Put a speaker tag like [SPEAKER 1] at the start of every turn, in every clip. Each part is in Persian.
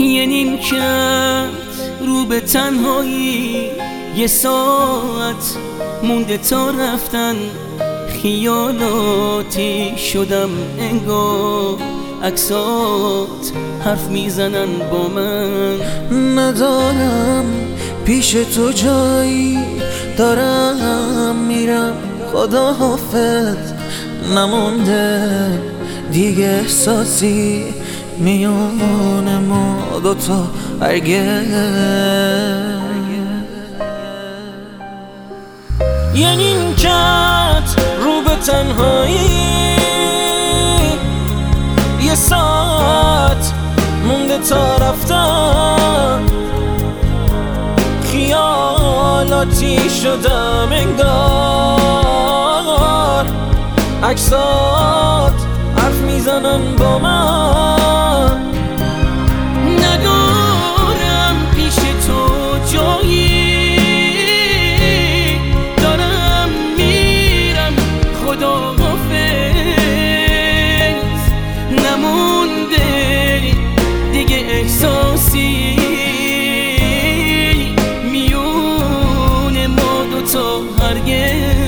[SPEAKER 1] یه نیمکت رو به تنهایی، یه ساعت مونده تا رفتن. خیالاتی شدم انگار، عکسات حرف میزنن با من.
[SPEAKER 2] ندارم پیش تو جایی، دارم میرم، خدا حافظ. نمونده دیگه احساسی میون ما دوتا هرگز.
[SPEAKER 1] یه نیمکت رو به تنهایی، یه ساعت مونده تا رفتن. خیالاتی شدم انگار، عکسات حرف میزنن با من. ندارم پیش تو جایی، دارم میرم، خدا حافظ. نمونده دیگه احساسی میون ما دوتا هرگز.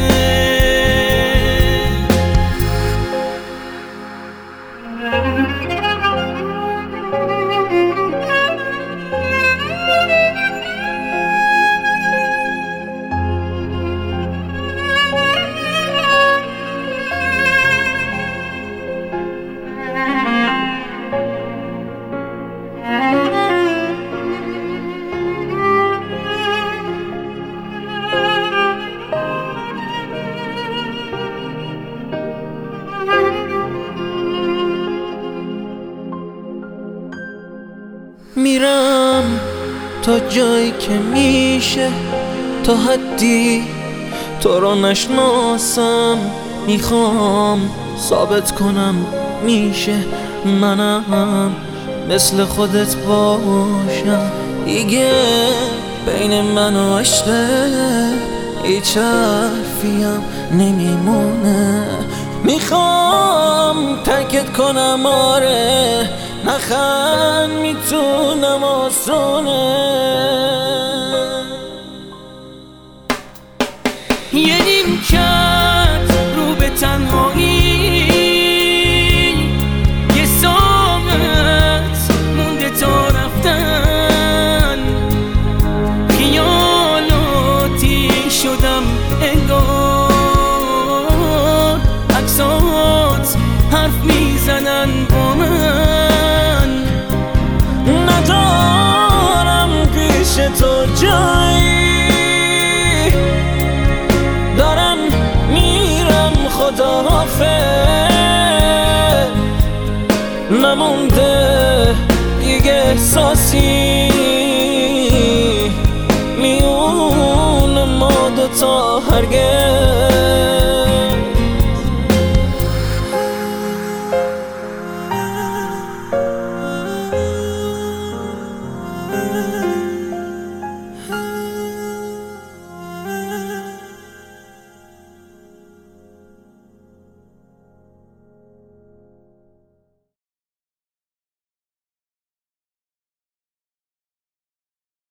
[SPEAKER 2] میرم تا جایی که میشه، تا حدی تو رو نشناسم. میخوام ثابت کنم میشه منم مثل خودت باشم. دیگه بین من و عشقت هیچ حرفیم نمیمونه. میخوام ترکت کنم، آره نخند میتونم آسونه.
[SPEAKER 1] یه نیمکت رو به تنهایی، یه ساعت مونده تا رفتن. خیالاتی شدم انگار، عکسات حرف میزنن با من.
[SPEAKER 2] ندارم پیش تو جایی، دارم میرم، خدا حافظ. نمونده دیگه احساسی